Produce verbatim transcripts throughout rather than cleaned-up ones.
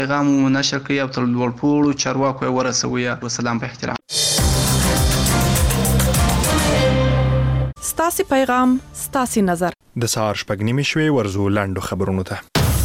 پیغام نشر کړي او تر لوړپوړو چارواکو یې ورسوي. وسلام په احترام. ستاسي پیغام ستاسي نظر. د سهار شپږ نیمې شوې ورزو لاندو خبرونو ته.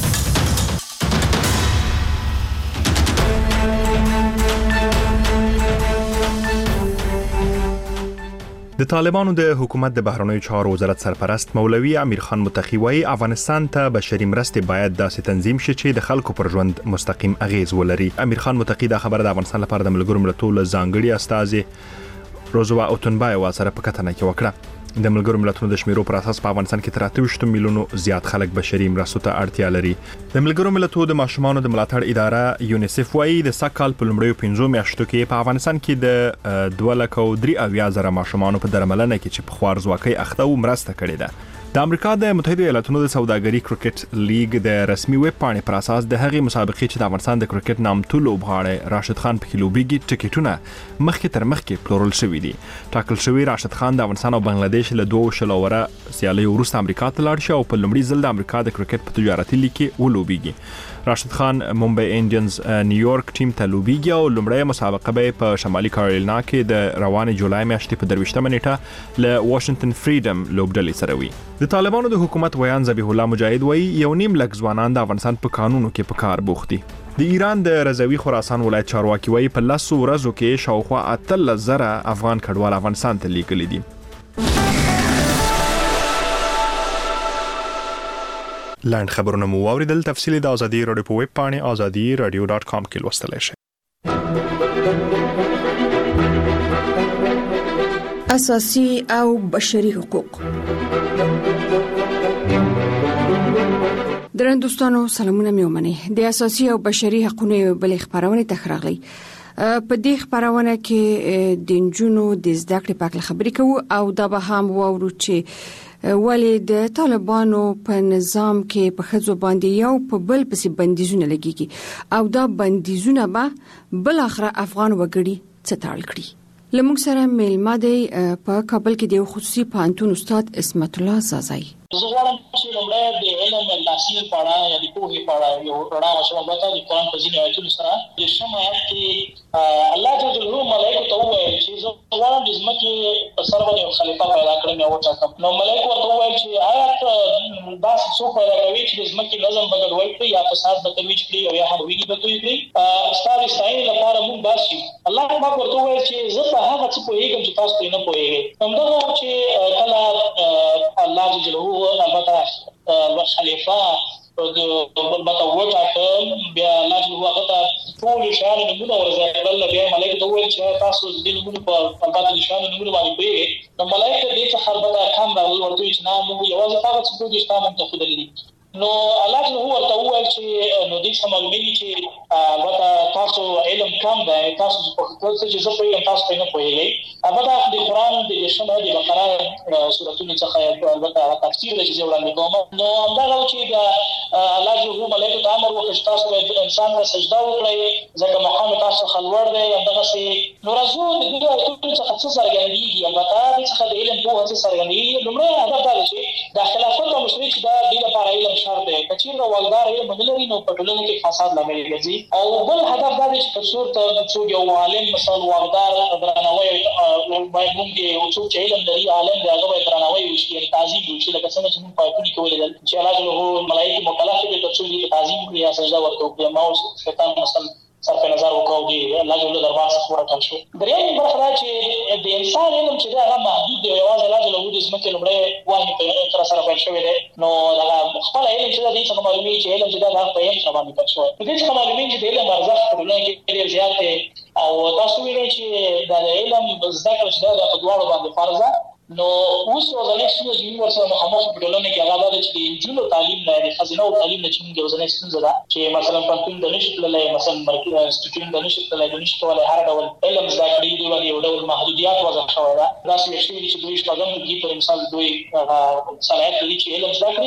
د طالبانو د حکومت د بهرنیو چارو وزارت سرپرست مولوي امیر خان متقی وايي افغانستان ته بشري مرستې باید داسې تنظیم شي چې د خلکو پر ژوند مستقیم اغیز ولري. امیر خان متقی دا خبره د افغانستان لپاره د ملګرو ملتونو ځانګړي استازي روزوا اوتنبای سره په کتنه کې وکړه. د ملګرو ملتونو د شمیرو پر اساس په افغانستان کې تر اته ویشت میلیونو زیات خلک بشري مرستو ته اړتیا لري. د ملګرو ملتونو د ماشومانو د ملاتړ اداره یونیسف وايي د سکهال په لومړیو پنځو میاشتو کې په افغانستان کې د دوه لک او درې اویا زره ماشومانو په درملنه کې چې په خوارځواکۍ اخته و مرسته کړې ده. د امریکا د متحده ایالاتونو د سوداګري کرکټ لیگ د رسمي ویب پاڼې پر اساس د هغې مسابقې چې د افغانستان د کرکټ نامتو لوبغاړی راشد خان پکې لوبېږي ټکټونه مخکې تر مخکې پلورل شوي دي. ټاکل شوی راشد خان د افغانستان او بنگلاديش له دوه شلو وره سیالیو وروسته امریکا ته لاړ شي او په لومړي ځل د امریکا د کرکټ په تجارتي لیګ کې ولوبېږي. راشد خان ممبئی انډینز نیویارک ټیم ته لوبېږي او لومړی مسابقه به په شمالي کارولینا کې د روانې جولای میاشتې په درویشتمه نیټه له واشنگټن فریډم لوبډلې سره وي. د طالبانو د حکومت ویان ذبیح الله مجاهد وایي یو نیم لک ځوانان د افغانستان په قانونو کې په کار بوخت دي. د ایران د رضوي خراسان ولایت چارواکي وایي په لسو ورځو کې شاوخوا اتلس زره افغان کډوال افغانستان ته لیږلي دي. لاند خبرونه مو واوریدل. تفصیلی د ازادي رادیو په ویب پاڼې ازادي رادیو ډاټ کام کې لوستلی شئ. اساسي او بشري حقوق. درنوستانو سلامونه مې ومنئ. د اساسي او بشري حقوقو بل خبرونه تخرغلي. په دې خبرونه کې د انجونو د زده کړې په اړه خبرې کوو او دا به هم وورو چې ولی د طالبانو په نظام کې په خځو باندې یو په بل پسې بندیزونه لګيږي او دا بندیزونه به بل اخر افغان وګړي څټال کړي. لمونږ سره میلمه دی په کابل کې د خصوصي پوهنتون استاد اسمت الله زازای. زه غواړم چې لومړی د علم لاسي په اړه یا د پوهې په اړه یو رڼا واچوم. البته د قرآن په ځینو آیتونو سره د شم آیت کې الله جل جلاله ملائکو ته وویل چې زه غواړم د ځمکې په سر باندې یو خلیفه پیدا کړم یا وټاکم. نو ملائکو ورته وویل چې آیا داسې څوک پیدا کوي چې د ځمکې نظم به ګډوډ کړي یا فساد به ترویج کړي او یا هم ویږي به توی کړي؟ ستا د ستاینې لپاره موږ بس یو. الله پاک ورته وویل چې زه په هغه څه پوهېږم چې تاسو پرې نه پوهېږئ. همدغه چې کله الله جل جلاله البته الوقت خلیفہ البته وټاکل بیا الله جل وعلا ټول شان نمونه ورزړل بیا ملائکه ته وویل چې تاسو د دې نمونه په البته د شان نمونه باندې پوهېږئ. نو ملائکه دې څخه البته کم راغلل ورته چې نه موږ یوازې هغه څه پوهېږو چې تاسو موږ ته ښودلي دي. نو الله جل ورته وویل چې نو دې څه معلومېږي چې البته تاسو علم کم دی، تاسو په خپل څه چې زه پوهېږم تاسو پرې نه پوهېږئ. البته د قرآن د شمه د بقره سورتونو څخه البته هغه تفسیر دی چې زه وړاندې کوم. نو همدغه چې د الله جل ملائکو ته امر وکړي چې تاسو باید انسان ته سجده وکړئ ځکه مقام تاسو څخه لوړ دی. همدغسې نو راځو د دې آیتونو څخه څه څرګندېږي، البته دې څخه د علم پوهه څه څرګندېږي. لومړی هدف دا دی چې د خلافت او مشري چې دا دې لپاره علم شرط دی. که چېرته واکدار علم نه لري نو په ټولنه کې فساد لامل ګرځي. او بل هدف دا دی چې که څوک څوک یو عالم مثلا واکدار درناوی باید موږ یو څوک چې علم لري عالم دی هغه باید درناوی وشي، یعنې تعظیم وشي، لکه څنګه چې موږ په آیتونو کې ولیدل چې الله جل ملایکې مکلف دي تر څو دې تعظیم وکړي یا سجده ورته وکړي. ما اوس شیطان مثلا صرف نظر وکړو دی الله جل دربار څخه ورکړل شو. درېیم برخه دا چې د انسان علم چې دی هغه محدود دی. یوازې الله جل د ځمکې لومړی وحي تر سره پیل شوی دی. نو هغه خپل علم چې دی څنګه معلومېږي چې علم چې دی هغه په علم سره باندې پیل شوی. نو دې څخه معلومېږي چې د علم ارزښت په ټولنه کې ډېر زیات دی. او تاسو وینئ چې د علم زده کړه چې دی په دواړو باندې فرض ده. نو اوس ورځنۍ ستونزه چې موږ ورسره مخامخ په ټولنه کې هغه دا ده چې د نجونو تعلیم نه د ښځینه تعلیم نه چې موږ ورځنۍ ستونزه ده چې مثلا پوهنتون ته نشي تللی، مثلا مرکزي انسټیټیوټ ته نشي تللی، نو نشي کولی هر ډول علم زده کړي. دوی باندې یو ډول محدودیات وضع شوی ده. داسې ویل شوي دي چې دوی شپږم ټولګي پر مثال دوی صلاحیت لري چې علم زده کړي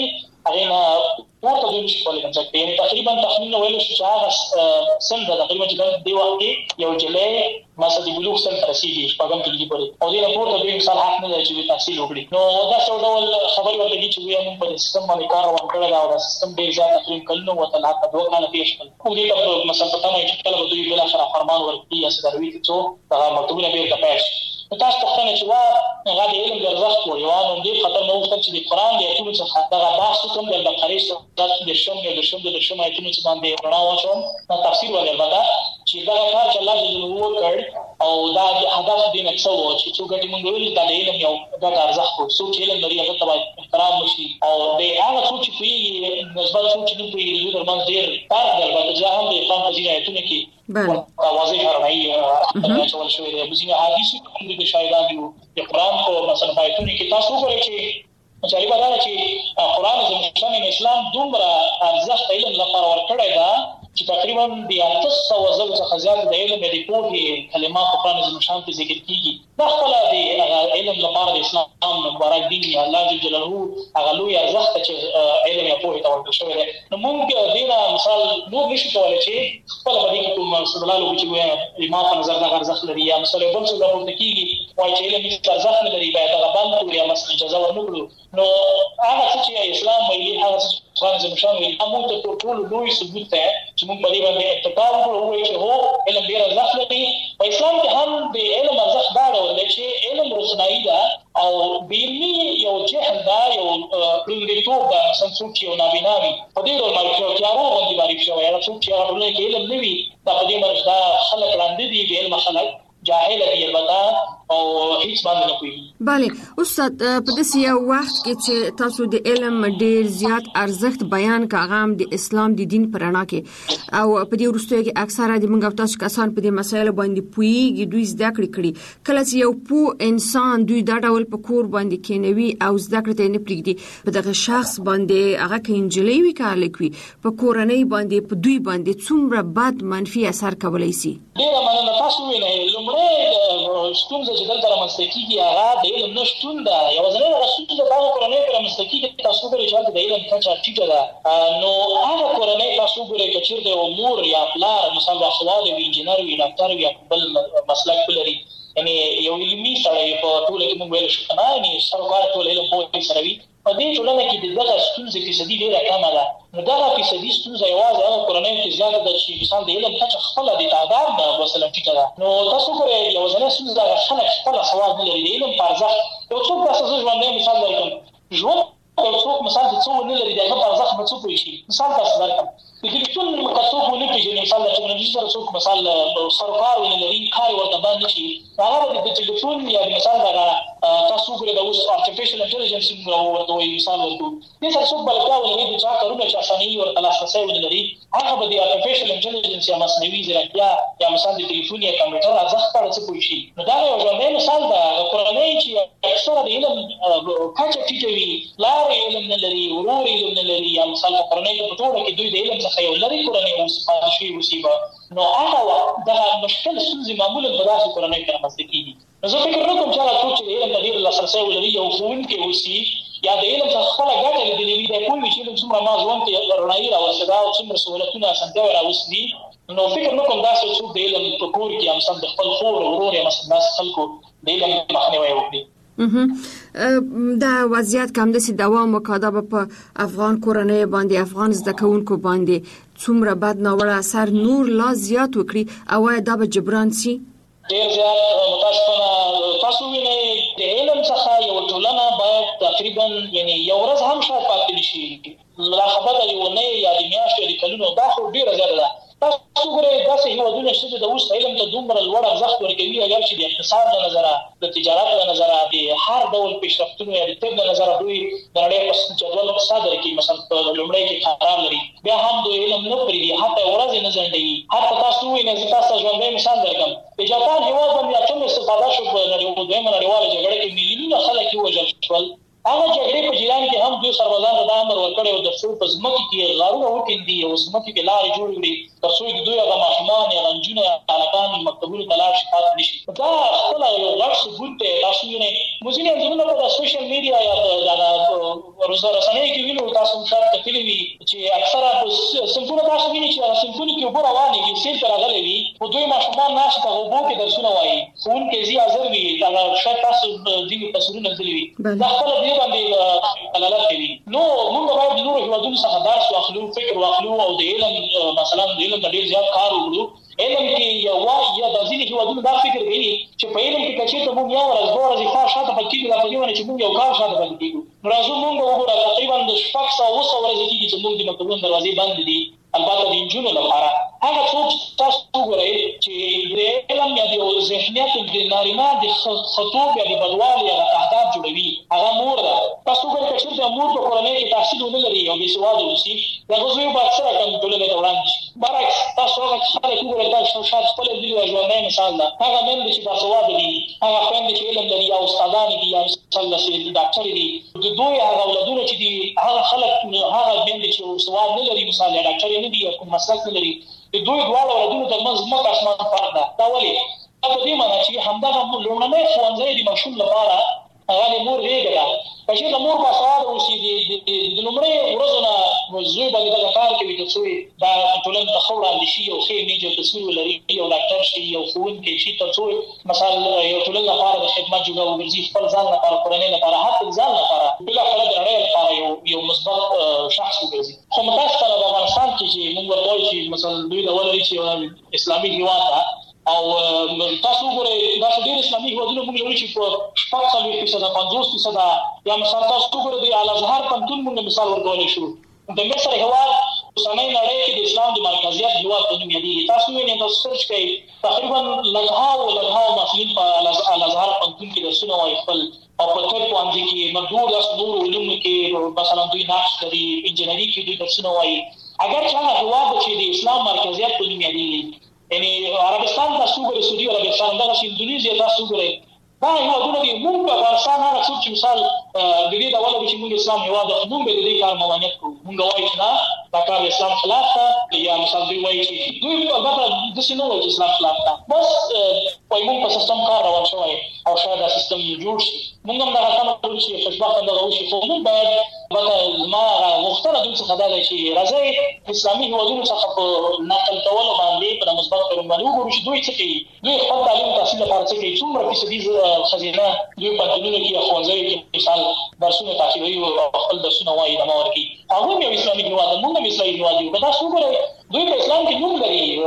هغه نه ورته دوی نشي کولای کنځک یعنی تقریبا تخمین ویل شو چې هغه سن د تقریبا چې د وخت یو جلې مثلا د بلوغ سن رسیدي شپږم کې دی پورې او دې نه پورته دوی مثال حق نه لري چې تحصیل وکړي نو دا څو ډول خبرې ورته چې وي موږ په سیستم باندې کار وکړل او دا سیستم ډیر زیات تقریبا کلنو وته لا په دوه کاله پیښ کړ او دې په مثلا په تمه چې کله دوی بل اخر فرمان ورکړي یا سدروي چې دا مکتوبونه بیرته پېښ تاسو څنګه چې وا هغه د علم د ارزښت وړي او دې خطر نو وخت چې د قران د ایتونو څخه دا بحث کوم د بقره سورت د شوم د شوم د شوم ایتونو څخه باندې رڼا واچوم دا تفسیر ولر ودا چې دا کار چې الله جل جلاله کړ او دا هدف دې نه څو چې څو ګټي مونږ ویل دا د علم یو د ارزښت او څو چې علم لري هغه ته احترام وشي او د هغه څو چې په نسبت څو چې په دې درمن ډیر فرق درلود چې هم د اسلام په ځینې ایتونو کې بله واضح راغلی چې شوی دی بزینه حدیث د شاهدان یو د قران په مثلا پایتونو کې تاسو وګورئ چې جالب دا چې قران زموږ اسلام دومره ارزښت علم لپاره ورکړی دا چې تقریبا د اته سوه زره څخه زیات د علم د پوهې کلمات په قران زموږ کې ذکر کیږي دا خپل د علم لپاره د اسلام مبارک دین الله جل جلاله هغه لوی ارزښت چې علم یا پوهې ته ورکړل شوی دی نو موږ دینه مثال نور نشو کولای چې خپل باندې کوم استدلال وکړو چې ما په نظر دا ارزښت لري یا مثلا بل څه د کیږي وایي چې علم هیڅ ارزښت نه لري باید هغه باندې یا مثلا اجازه ورنکړو نو هغه چې اسلام ویلي هغه قرآن زموږ ویلي موږ ته ټول لوی ثبوت ده چې موږ په دې باندې اتفاق وکړو چې هو علم ډیر ارزښت لري په اسلام کې هم د علم ارزښت دا ډول دی چې علم روښنايي ده او بیلمی یو جهل دا یو پرندتوب دا مثلا څوک چې یو نابینا وي په دې ډول باندې چې هغه باندې باندې شوی هغه څوک چې هغه کې علم نه وي دا په دې باندې دا خلک لاندې دي د علم خلک جاهل دي البته او هیڅ باندې نه کوي bale استاد په داسې یو وخت کې چې تاسو د علم ډیر زیات ارزښت بیان کاغام د اسلام د دین پرانا کې او په دې وروستیو کې اکثره د موږ تاسو کسان په دې مسایلو باندې پویږي دوی زده کړې کړي کله چې یو پو انسان دوی دا ډول په کور باندې کېنوي او زده کړې ته نه پریږدي په دغه شخص باندې هغه کې انجلۍ وی کار لیکوي په کورنۍ باندې په دوی باندې څومره بد منفي اثر کولای شي ډیر مننه تاسو وینئ لومړی ستونزه چې دلته رامنځته کیږي هغه د علم نشتون ده یوازینی هغه ستونزه د هغه کورنۍ په رامنځته کیږي تاسو ګورئ چې د علم کچه ټیټه ده نو هغه کورنۍ تاسو ګورئ چې چیرته یو مور یا پلار مثلا باسواده وي انجینر وي ډاکټر وي بل مسلک ولري یعنی یو علمي سړی په ټوله کې موږ ویل شو کنه یعنی سرکار ټول علم په سره وي په دې ټولنه کې دغه ستونزې فیصدي ډیره کمه ده نو دا فیصدي ستونزه یوازې هغه کورنۍ کې زیاته ده چې مثلا د علم کچه خپل د تعداد نه مثلا ټیټه ده نو تاسو ګورئ یوازینی ستونزه هغه خلک خپل سواد نه لري د علم په ارزښت یو څوک تاسو ژوندی مثال درکړم ژوند یو څوک مثال د څو نه لري دغه په ارزښت به څه پوه شي مثال تاسو درکړم د ټلیفون مکتوب ونه پیژني مثال د ټکنالوژي سره څوک مثال سرکار ونه لري کار ورته باندې شي هغه د ټلیفون یا مثال دغه تاسو ګورئ د اوس ارتفیشل انټيليجنس ورته وایي مثال ورته دې سره څوک بلکې ولري د چا کارونه چې اساني ورته لاسرسي ونه لري هغه به د ارتفیشل انټيليجنس یا مصنوعي ځیرکتیا یا مثال د ټلیفون یا کمپیوټر ارزښت په څه پوه شي نو دا یو ژوندی مثال ده کورنۍ چې اکثره د علم کچه ټیټه وي لار علم نه لري ورور علم نه لري یا مثال کورنۍ په ټوله کې دوی د علم څخه یو لري کورنۍ اوس پاتې شوي مصیبه نو هغه دا مشکل ستونزې معمولا په داسې کورنۍ کې رامنځته کېږي نو زه فکر نه کوم چې هغه څوک چې د علم ته ډېر لاسرسی ولري یو ښوونکی اوسي یا د علم څخه خپله ګټه لیدلې وي دی پوه وي چې علم څومره ما ژوند کې رڼایي راوستې ده او څومره سهولتونه اسانتیاوې راوستې دي نو فکر نه کوم داسې څوک د علم په کور کې یا مثلا د خپل خور ورور یا مثلا داسې خلکو د علم مخنیوی وکړي دا وضعیت کوم داسې دوام وکړه په افغان کورنۍ باندې افغان زده کوونکو باندې څومره بد ناوړه اثر نور لا زیات وکړي او آیا دا به جبران شي ډیر زیات متاسفانه تاسو وینئ د علم څخه یو ټولنه باید تقریبا یعنی یو ورځ هم شاید پاتې نشي لا خبره د یوې یا د میاشتې یا د کلونو دا خو ډیره زیاته ده تاسو ګورئ داسې هېوادونه شته چې د اوس علم ته دومره لوړ ارزښت ورکوي اگر چې د اقتصاد له نظره د تجارت له نظره د هر ډول پیشرفتونو یا د طب له نظره دوی د نړۍ په جدول په صدر کې مثلا په لومړی کې قرار لري بیا هم دوی علم نه پرېږدي حتی ورځې نه ځنډوي حتی تاسو ووینئ زه تاسو ته ژوندی مثال درکړم د جاپان هېواد باندې اتم استفاده شو په دویمه نړیواله جګړه کې میلیونونه خلک ووژل شول هغه جګړې په جریان کې هم دوی سربازانو ته دا امر ورکړی و تر څو په ځمکې کې غارونه وکیندي او ځمکې کې لارې جوړې کړي تر څو د دوی هغه ماشومان یا نجونې یا هلکان مکتبونو ته لاړ شي پاتې نه شي دا خپله یو غټ ثبوت دی تاسو وینئ موزیلا انځورونه په د سوشل میډیا یا د رسنیو کې وینو تاسو شاید رواني دي سیل تر غلې وي په دوی ماشومان ناشته غوبو کې درسونه وایي خون کې زی حاضر وي دا شاید تاسو دې تاسو نه ځلوي دا خپل دی باندې دلالت کوي نو موږ باید نور هیوادونو څخه درس واخلو فکر واخلو او د علم مثلا د علم د ډیر زیات کار وکړو علم کې یو یا د ځینې هیوادونو دا فکر کوي چې په علم کې کچې ته موږ یو ورځ دوه ورځې کار شاته پکې دا په یوه چې موږ یو کار شاته پکې کېږو نو راځو موږ وګورو تقریبا د شپږ سوه اوه سوه ورځې کېږي چې موږ د مکتبونو دروازې بند دي البته د نجونو لپاره هغه څوک تاسو وګورئ چې د علم یا د ذهنیت د نارینه د خطوب یا د بدوالي یا د اهداف جوړوي هغه مور ده تاسو وګورئ چې د مور په کورنۍ کې تحصیل ونه لري او بې سواده اوسي دغه زوی به اکثره کم ټولنې ته وړاندې شي برعکس تاسو هغه خلک وګورئ دا شاید خپل دي او ژوندی مثال ده هغه میندې چې باسواده دي هغه خویندې چې علم لري او استادان دي یا مثلا چې ډاکټر دي د دوی هغه اولادونه چې دي هغه خلک هغه میندې چې سواد نه لري مثال یا ډاکټر نه دي کوم مسلک نه لري د دوی دواړو اولادونو ترمنځ مکه اسمان فرق ده دا ولې دا په دې معنی چې همدغه لومړنی ښوونځی د ماشوم لپاره هغه د مور غېږه ده چې د مور باسواده اوسي د لومړۍ ورځو نه زوی باندې دغه کار کوي تر څو دا ټولنې ته ښه وړاندې شي او ښې میجې او تصویر ولري یو ډاکټر شي یو ښوونکی شي تر څو مثلا یو ټولنې لپاره د خدمت جوړه وګرځي خپل ځان لپاره کورنۍ لپاره حتی ځان لپاره بالاخره د نړۍ لپاره یو یو مثبت شخص وګرځي خو متاسفانه په افغانستان کې چې موږ ورته وایو چې مثلا دوی د ولري چې اسلامي هېواد ده او تاسو وګورئ دا ډېر اسلامي هېوادونه موږ لرو چې په شپږ څلوېښت فیصده پنځوس فیصده یا مثال تاسو وګورئ د الازهر پوهنتون موږ مثال ورکولی شو د مصر هېواد اوسنۍ نړۍ کې د اسلام د مرکزیت هېواد په نوم یادېږي تاسو وینئ تاسو سرچ کوئ تقریبا لږهاو لږهاو محصلین په الازهر پوهنتون کې درسونه وایي خپل او په طب پوهنځي کې مردود داسې نورو علومو کې مثلا دوی نقش لري انجینري کې دوی درسونه وایي اگر چې هغه هېواد چې د اسلام مرکزیت په نوم یادېږي یعنی عربستان تاسو وګورئ سعودي عربستان دغسې اندونیزیا تاسو وګورئ دا هېوادونه دي موږ په افغانستان هغه څوک چې مثال د دې ډول وي چې موږ اسلام هېواد ده موږ به د دې کار ممانعت کوو موږ وایو چې نه دا کار د اسلام خلاف ده یا مثال دوی وایي چې دوی البته داسې نه وایي چې اسلام خلاف ده بس وایي موږ په سیستم کار روان شوی او شاید دا سیستم جوړ شي موږ هم دغه تمه کوو چې خوشبخته دغه وشي خو موږ باید البته زما غوښتنه دوی څخه دا ده چې راځئ اسلامي هېوادونو څخه په نقل کولو باندې په مثبت کولو باندې وګورو چې دوی څه کوي دوی خپل تعلیم تحصیل لپاره څه کوي څومره فیصدي خزینه دوی پوهنتونونو کې یا ښوونځیو کې مثال درسونه تعقیبوي او خپل درسونه وایي دمه ورکوي هغوی هم یو اسلامي هېواد ده موږ هم اسلامي هېواد یو که تاسو وګورئ دوی په اسلام کې نوم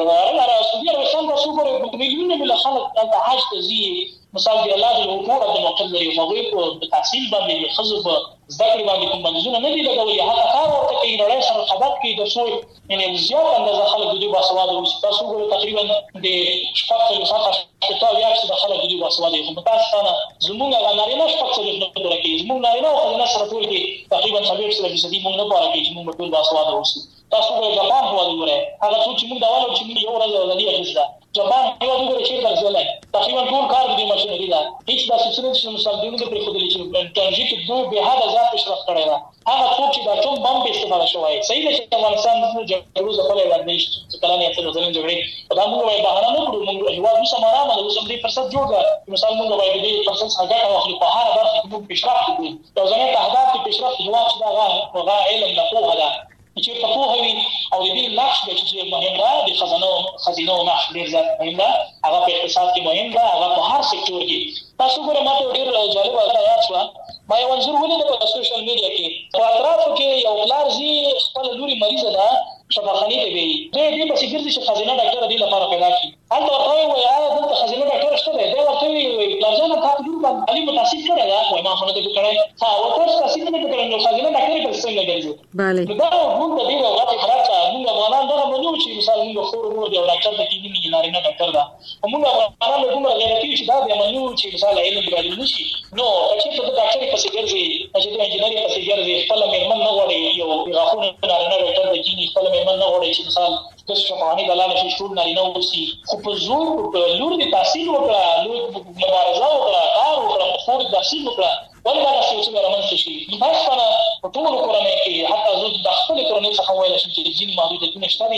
لري سعودي عربستان تاسو وګورئ میلیونونه میله خلک دلته حج ته ځي مثال د الله د حقوق د موقع لري هغوی په تحصیل باندې د ښځو په زده کړې باندې کوم بندیزونه نه دي لګولي هغه کار ورته کوي نړۍ سره رقابت کوي تر څو یعنې زیات اندازه خلک د دوی باسواده اوسي تاسو وګورئ تقریبا د شپږ څلوېښت شپېته اویا فیصده خلک د دوی باسواده وي خو متاسفانه زموږ هغه نارینه شپږ څلوېښت نه پوره کوي زموږ نارینه او ښځینه سره ټول کې تقریبا څلوېښت فیصده فیصدي موږ نه پوره کوي چې موږ ټول باسواده اوسو تاسو وګورئ جاپان هېواد وګورئ هغه څوک چې موږ دا وایو چې موږ یو ورځ ازادي اخیسته جاپان هېواد وګورئ چېرته رسېدلی تقریبا ټول کار د دوی ماشینري ده هېڅ داسې څه نه چې مثال دوی نه ده پرېښودلي چې ټکنالوژي کې دوی بېحده زیات پیشرفت کړی ده هغه څوک چې د اټوم بم په استفاده شوی صحیح ده چې افغانستان جګړو ځپلی ده دېرش کلن یا څلور کلن جګړې خو دا موږ باید بهانه نه کړو موږ هېواد اوس هم ارامه ده اوس هم دې فرصت جوړ ده مثال موږ باید د دې فرصت څخه ګټه واخلو په هره برخه کې موږ پیشرفت وکړو یو ځانګړي اهداف کې پیشرفت هېواد چې دا هغه علم ده پوهه ده چې په پوهه وي او د دې نقش دی چې مهم ده د خزانو خزینو نقش ډېر زیات مهم ده هغه په اقتصاد کې مهم ده هغه په هر سکتور کې تاسو ګورئ ما ته ډېر جالبه یاد شوه ما یو انځور ولیده په سوشل میډیا کې په اطرافو کې یو پلار ځي خپله لورې مریضه ده شفاخانې ته بیایي دی دې پسې ګرځي چې ښځینه ډاکټره دې لپاره پیدا کړي هلته ورته وایي وایي آیا دلته ښځینه ډاکټره شته دی دی ورته وایي پلار جانه تا په لور باندې تعلیم مو تحصیل کړی ده وایي ما خو نه دی کړی ها ورته تحصیل نه دی کړی نو ښځینه ډاکټرې پسې څنګه ګرځي نو دا موږ ته ډېره غټې خرچه موږ افغانان دغه منو چې مثال موږ خور ورور دی او ډاکټر ته کېږي نارینه ډاکټر ده خو موږ افغانان له دومره غیرتي یو چې دا بیا منو چې مثال علم ګډوډ نه شي نو که چېرته ته ډاکټرې پسې ګرځې که چېرته انجینري پسې ګرځې خپله مېرمن نه غواړې یو غاښونه نارینه ډاکټر ته کېږي خپله مېرمن نه غواړې چې مثال داسې شفاخانې ته لاړه شي ټول نارینه واوسي خو په زور لور دې تحصیل وکړه لور مبارزه وکړه کار وکړه خور دې تحصیل وکړه ولې دا داسې یو څه رامنځته شي متاسفانه په ټولو کورنیو کې حتی زه د خپلې کورنۍ څخه ویلی شم چې ځینې محدودیتونه شته دي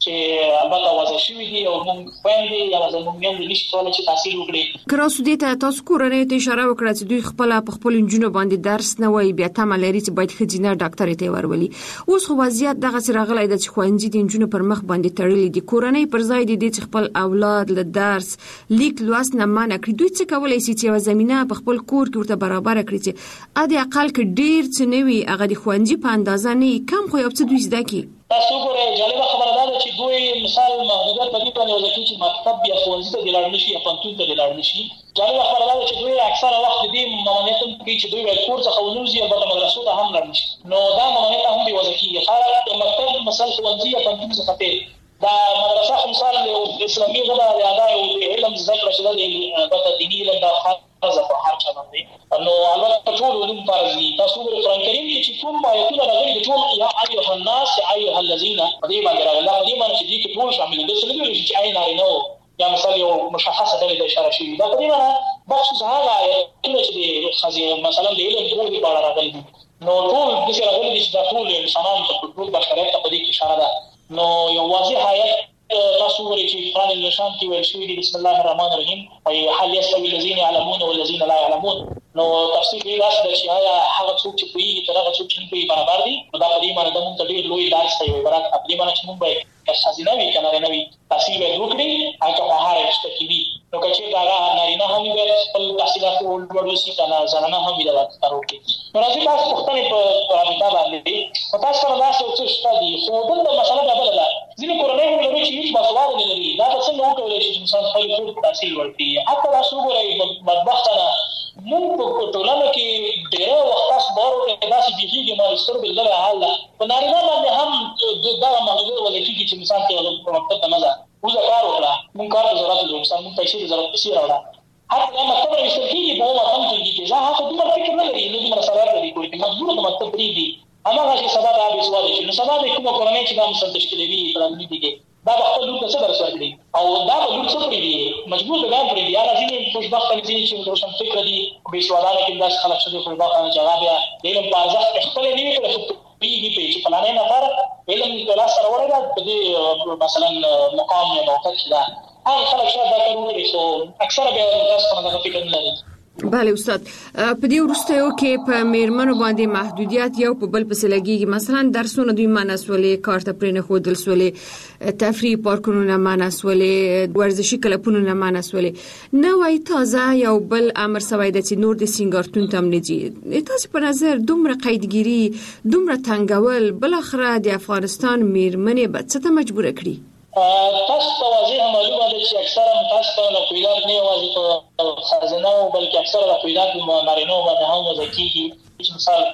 چې البته وځي شوی دی او موږ خويندې یا زموږ میندې نشي کولای چې تحصیل وکړي. کراسو دې ته تاسو کورنۍ ته اشاره وکړه چې دوی خپل په خپل انجونو باندې درس نه وایي، بیا تمه لري چې باید ښځینه ډاکټر ته ورولي. اوس خو وضعیت دغه سره غلای د ښوونځي د انجونو پر مخ باندې تړلې دي. کورنۍ پر ځای دي چې خپل اولاد له درس لیک لوست نه منع کړي. دوی څه کولای شي چې یو زمينه په خپل کور کې ورته برابر کړي چې اده اقل کې ډیر څه نوي هغه د ښوونځي په اندازه نه کم خو یو څه دوی زده کی. تاسو ګورئ جالبه خبره ده چې دوی مثال محدودیت په دې باندې وځي چې مکتب یا ښوونځي ته لاړ نشي یا پوهنتون ته لاړ نشي. جالبه خبره ده چې دوی اکثره وخت دې ممانعت کوي چې دوی ول کور څخه ونوزي او په مدرسو ته هم لاړ نشي. نو دا ممانعت هم دی وځي چې خاصه مکتب مثال ښوونځي یا پوهنتون څخه ته دا مدرسه مثال د اسلامي غدا د ادا او د علم ذکر شته د په دیني علم د خاصه په هر چا باندې. نو البته ټول علوم فرض دي. تاسو ګورئ قرآن کریم کې چې کوم آیتونه راغلي د ټول یا ایها الناس یا ایها الذین په دې باندې راغلي. دا دې باندې چې ټول شامل دي. څه دي چې آی نارینه یا مثال یو مشخصه ډله د اشاره شوی. دا په دې باندې بخصوص هغه آیتونه چې د خزینه مثلا د علم په اړه راغلي. نو ټول د څه راغلي چې د ټول انسانانو په ټول بشریت په دې کې اشاره ده. نو یو واضح آیت تاسو ورې چې قرآن الشان کې ویل شوی دی بسم الله الرحمن الرحیم او هل يستوي الذين يعلمون والذين لا يعلمون. نو تفسیر دی راځي چې آیا هغه څوک چې کوي تر هغه څوک چې کوي برابر دي. دا په دې معنی د موږ ډېر لوی درس دی. برابر په دې معنی چې موږ به خزینه وی کنه نه وی تحصیل وکړي هغه په هر څه کې وي. نو چې دا نارینه هم وي خپل تحصیلات ولولو شي کنه زنانه هم وي دا کاروي. نو راځي تاسو پوښتنه په رابطه باندې تاسو سره دا څه څه دي. خو بل مسله دا بل ده ځینې کورنۍ هم لري چې هیڅ مسواد نه لري. دا څنګه وکولای شي چې انسان خپل کور تحصیل ورکړي. حتی تاسو ګورئ بدبختانه موږ په ټولنه کې ډېر وخت تاسو بارو کې داسې بيخي ما ستر بالله حاله په نارینه باندې هم دا محدود ولکې چې انسان ته په مکتب ته مزه وزه کار وکړه. موږ کار ته ضرورت لري. انسان موږ پیسې ضرورت پیسې راوړه. حتی مکتب راوستل کېږي په وطن کې چې ځا هغه دومره فکر نه لري. نو دومره سره لري کوي چې مجبور د مکتب پرېږدي. هغه چې سبا د ابي سواد شي. نو سبا د کومه کورنۍ چې دا مثال تشکیلوي پرانی دي دا په خپل لور څه درس ورکړي او دا په لور څه پرې دي مجبور د ګام پرې دي. هغه ځینې خوشبخت دي چې روشن فکر دي به سوالانه کې داس خلک شته خوشبخت نه جواب یا علم په ارزښت خپل نه وي کړی پیږي په چې فلانه نفر علم کلا سره ورغله په دې مثلا مقام یا موقع دا هغه خلک شته دا کوي خو اکثره به تاسو نه فکر نه لري. بله استاد، په دې وروستیو کې په میرمنو باندې محدودیت یو په بل پسې لګیږي. مثلا درسونه دوی منع سولې، کار ته پرې نه ښودل سولې، تفریح پارکونو نه منع سولې، ورزشي کلبونو نه منع سولې. نوی تازه یو بل امر سوی دی چې نور د سینګارتون ته هم نه ځي. تاسو په نظر دومره قیدګیري، دومره تنګول بالاخره د افغانستان میرمنې به څه ته مجبوره کړي؟ تاسو ته واضح معلومه ده چې اکثره متاسفه لقیدات نه یوازې په خزانه او بلکې اکثره لقیدات په نارینه باندې هم وځي کېږي. مثال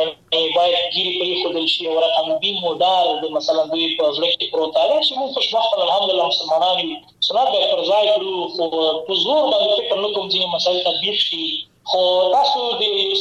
باید ګیري پرې خودل شي او رقم بي مودار د مثلا دوی په ځل کې پروت دی چې موږ خوشبخت الحمدلله مسلمانان یو سنت به پر ځای کړو خو په زور باندې فکر نه کوم چې مسایل تطبیق شي. خو تاسو د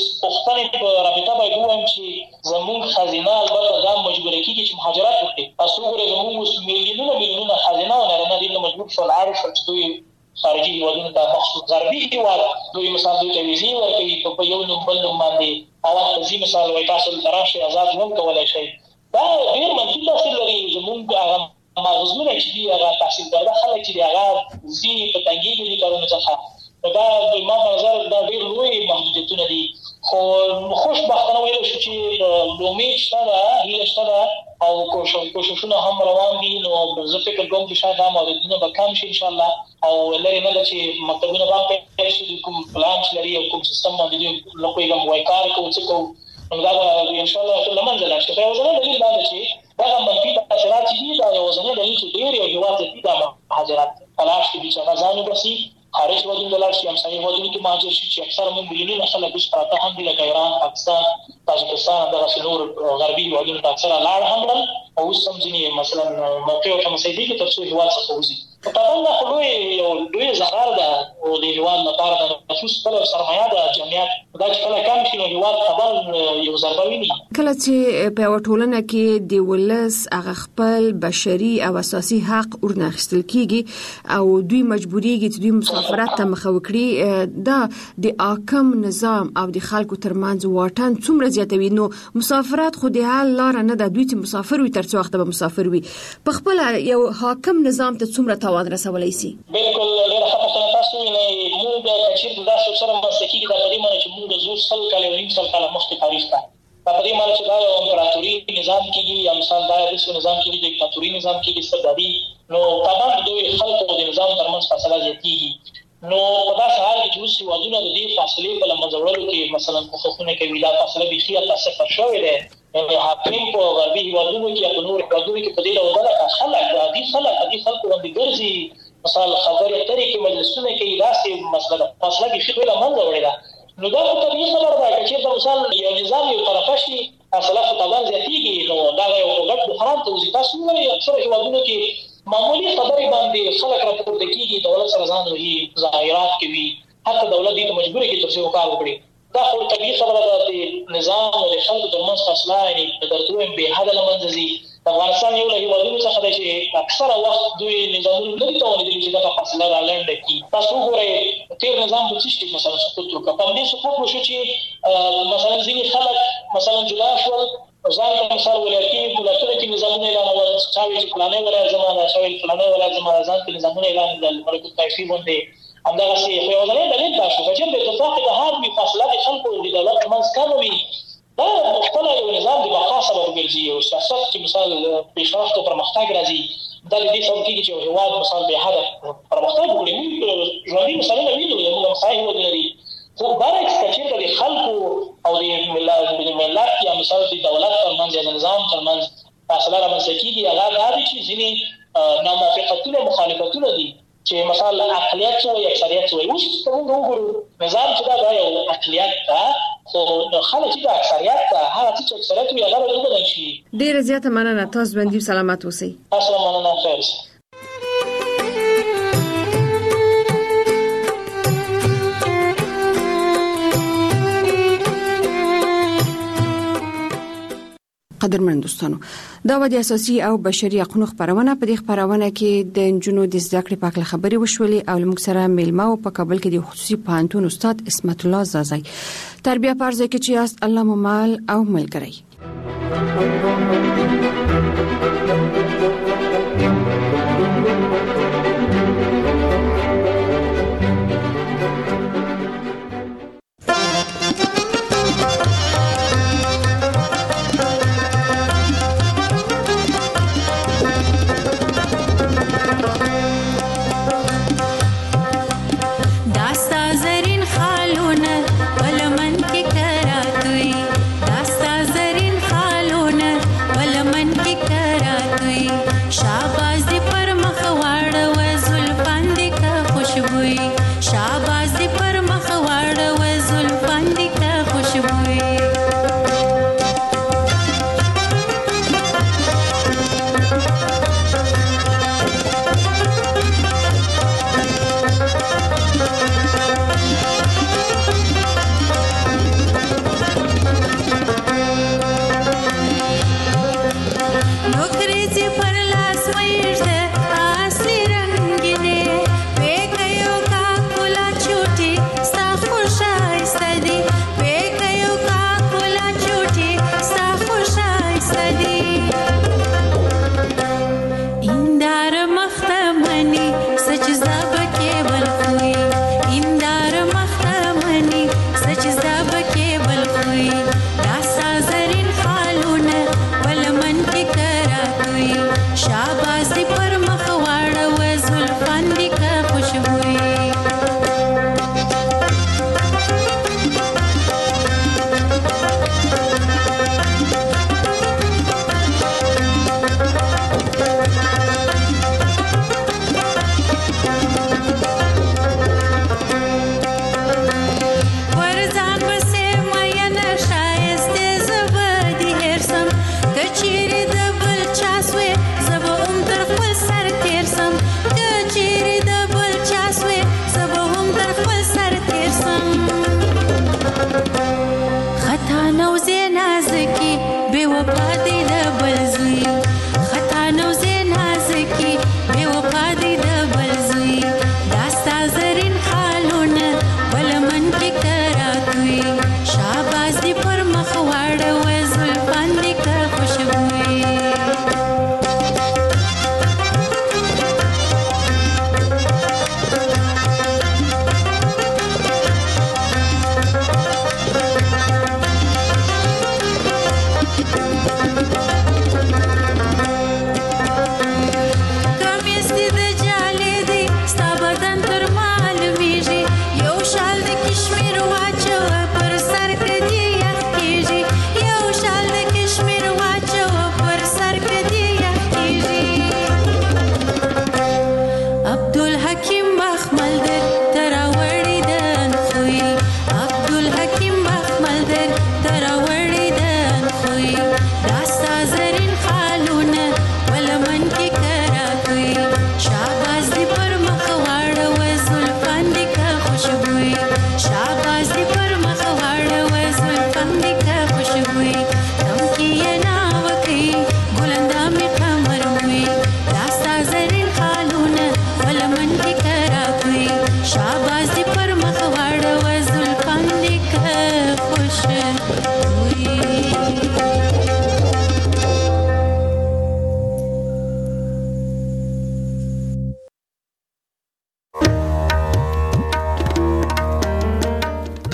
پښتنې په رابطه باندې وایم چې زموږ خزینه البته دا مجبور کیږي چې مهاجرت وکړي. تاسو ګورئ زموږ میلیونونه میلیونونه خزینه او نارینه دي مجبور شول عارف چې دوی خارجي هیوادونو ته مخصوص غربي هیواد دوی مثلا دوی ته ویزې ورکوي په یو نوم بل نوم باندې او تاسو مثال وایي تاسو تراشي آزاد هم کولای شئ. دا ډېر منفي تاثیر لري. زموږ هغه مغزونه چې دي هغه تحصیل کرده خلک چې هغه زی په تنګي دي کارونه څخه دا د ما په نظر دا ډېر لوی محدودیتونه دي. خو خوشبختانه ویل شو چې امید شته، هیله شته او کوششونه هم روان دي. نو زه فکر کوم چې شاید دا محدودیتونه به کم شي ان شاء الله او لري نه چې مکتبونه باندې چې کوم پلان لري او کوم سیستم باندې لکه کوم وای کار کوي څه کوي نو دا ان شاء الله ټول منځ لا شي. یو ځل دلیل دا چې دا منفي تاثیرات دي. دا یو ځل دلیل چې ډېر یو هیواد دي دا مهاجرت تلاش دي چې غزانو بسي خارج ودون دلار شي هم صحیح ودون کې مهاجر شي چې اکثر موږ مليونونه خلک بش پراته هم دي لکه ایران، پاکستان، تاجکستان دغه نور غربي ودون ته اکثر لاړ هم بل او سم ځینې مثلا موقع او مسایدي کې تفصیل هیواد څخه وځي. په طبعا دا خو یو لوی ضرر ده او د هیواد لپاره د خصوص بل سرمایه ده جمعیت دا چې کله کم شي نو هیواد طبعا یو ضربه ویني. کله چې په ټولنه کې د ولس هغه خپل بشري او اساسي حق ورناخستل کیږي او دوی مجبوریږي چې دوی مسافرت ته مخه وکړي، دا د حاکم نظام او د خلکو ترمنځ واټن څومره زیاتوي. نو مسافرت خو د حل لار نه ده. دوی چې مسافر وي تر تر څو وخت به مسافر وي په خپل یو حاکم نظام ته څومره تاوان رسولای شي؟ بالکل ډېر ښه پوښتنه تاسو ویلې. موږ چې داسې سره مسلکي دا په دې معنی چې موږ زو سل کال او نیم سل کال مخکې تاریخ ته په دې معنی چې دا یو امپراتوري نظام کېږي یا مثال دا د نظام کېږي د دیکتاتوري نظام کېږي استبدادي، نو طبعا د دوی خلکو د نظام ترمنځ فاصله زیاتېږي. نو په داسې حال کې چې اوس هېوادونه د دې فاصلې په له منځه وړلو کې مثلا کوښښونه کوي، دا فاصله بیخي هلته صفر شوې دی. یعنې حاکم په غربي هېوادونو کې یا په نورو هېوادونو کې په دې ډول ډله خلک عادي خلک عادي خلکو باندې ګرځي، مثال خبرې اترې کې مجلسونه کوي، داسې مسله ده. فاصله بیخي دوی له منځه وړې ده. نو دا خو طبیعي خبره ده که چېرته مثال یو نظام یو طرفه شي فاصله خو طبعا زیاتېږي، نو دغه یو ګډ بحران ته وځي. تاسو ووایئ اکثره هېوادونو کې معمولي خبرې باندې خلک راپورته کېږي، دولت سره ځان وهي، ظاهرات کوي، حتی دولت دې ته مجبور کړي تر څو یو کار وکړي. دا خو طبیعي خبره ده. د نظام او د خلکو ترمنځ فاصله یعنې د درتو بې حده له منځه ځي. د افغانستان یو له هېوادونو څخه دی چې اکثره وخت دوی نظامونه نه دي توانېدلي چې دغه فاصله را لنډه کړي. تاسو وګورئ تېر نظام په څه شي مثلا سقوط وکړه. په همدې سقوط وشو چې مثلا ځینې خلک مثلا جدا شول، ځان ته مثال ولایتي ولایتونو کې نظامونه اعلانول، چا ویل چې فلانی ولایت زما ده، چا ویل فلانی ولایت زما ده، ځان ته نظامونه اعلان کړل ملک الطایفي غوندې. همدغسې خو یوازینی دلیل دا شو که چېرته اتفاق اتحاد وي، فاصله د خلکو د دولت ترمنځ کمه وي، دا خپله یو نظام د بقا سبب ګرځي. او سیاست کې مثال پیشرفت او پرمختګ راځي، دا د دې سبب کېږي چې یو هېواد مثال بې حده پرمختګ وکړي. موږ ژوندي مثالونه وینو، زموږ همسایه هېوادونه لري، خو برعکس که چېرته د خلکو او د ملت یا مثال د دولت ترمنځ یا د نظام ترمنځ فاصله رامنځته کېږي، هغه دا دی چې ځینې ناموافقتونه مخالفتونه دي چې مثال اقلیت څه وایي اکثریت څه وایي. اوس که موږ وګورو نظام چې دا دا یو اقلیت ده، خو خلک چې د اکثریت ده هغه څه چې اکثریت وي هغه باید وبدل شي. ډېره زیاته مننه. تاسو ژوندي سلامت اوسئ. تاسو مننه. خیر. قدرمن دوستانو، دا و د اساسي او بشري حقوقو خبرونه. په دې خبرونه کې د انجونو د زده کړې په اړه خبري وشولې او موږ سره میلمه او په کابل کې د خصوصي پوهنتون استاد اسمت الله زازای تربیه پرځه کې چې است الله ممال او ملګری.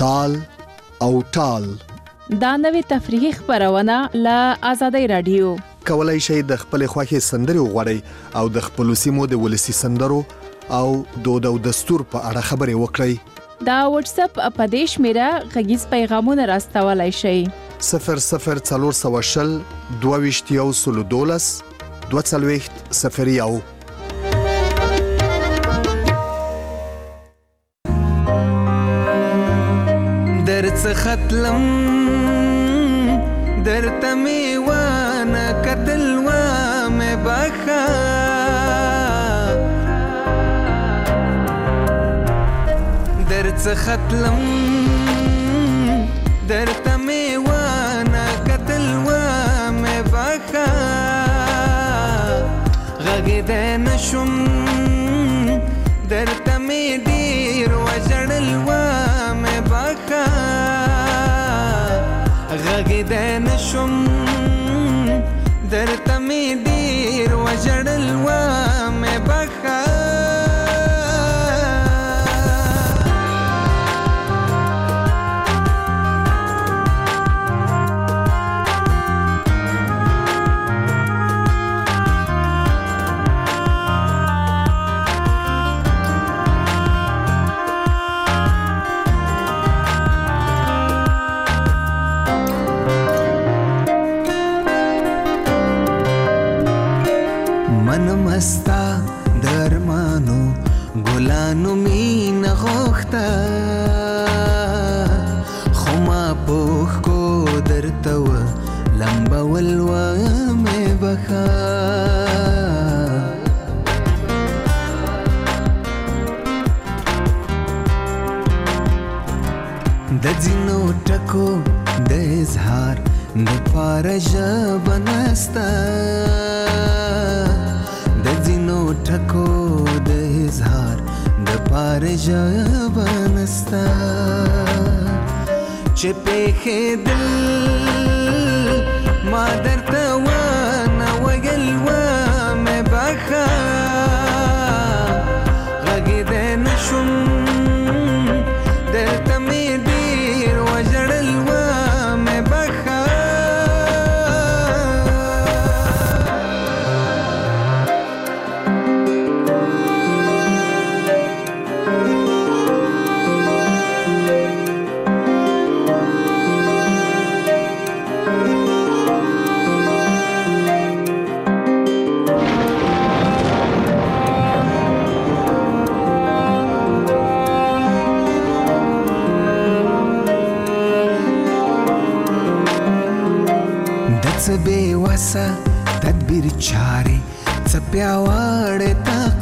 تال او ټال. دا نوې تفریحي خبرونه له آزادۍ رادیو. کولای شئ د خپل خوښې سندرې وغواړئ او د خپل سیمو د ولسی سندرو او دود او دستور په اړه خبرې وکړئ. دا واتس اپ په دې شمیره غږیز پیغامونه راستولای شئ. صفر صفر څلور سوه شل دوه ویشت یو سلو دولس دوه څلوېښت صفر یو. درڅخه تلم درته مې ونه کتل ومې بخښه درڅخه تلم درته مې ونه کتل ومې بخښه غږېدی نه شوم درته مې ډېر وژړل ومې بخښه غږېدی نه شوم درته مې ډېر وژړل ومې بخښه مستا درمانو ګلانو مینه غوښته خو ما پوښ کو درته و لمبول ومې بخښه د ځینو ټکو د اظهار دپاره ژبه نسته د ځینو ټکو د اظهار دپاره ژبه نسته چې پېښېدل ما درته ونه ویل ومې بخښه غږېدی نه شوم درته مې ډېر وژړل ومې بخښه څه بې وسه تدبیر چارې څه پیاوړی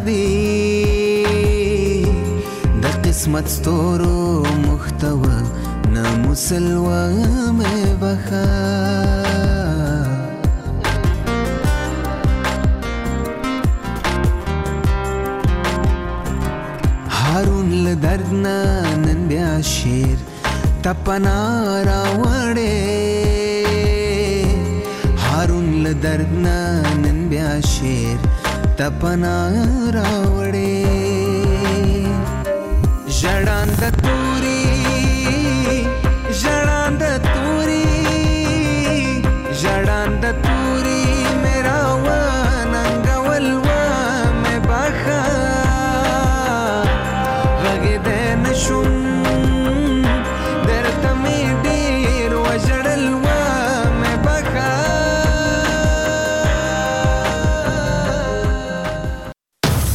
تقدیر د قسمت ستورو محتوه نه مسلوه مې بخښه هارون له درد نه نن بیا شعر ته پناه راوړې هارون له درد نه نن بیا شعر ته پناه راوړې ژړانده توري ژړانده توري ژړانده توري مې راوننګول ومې بخښه غږېدی نه شوم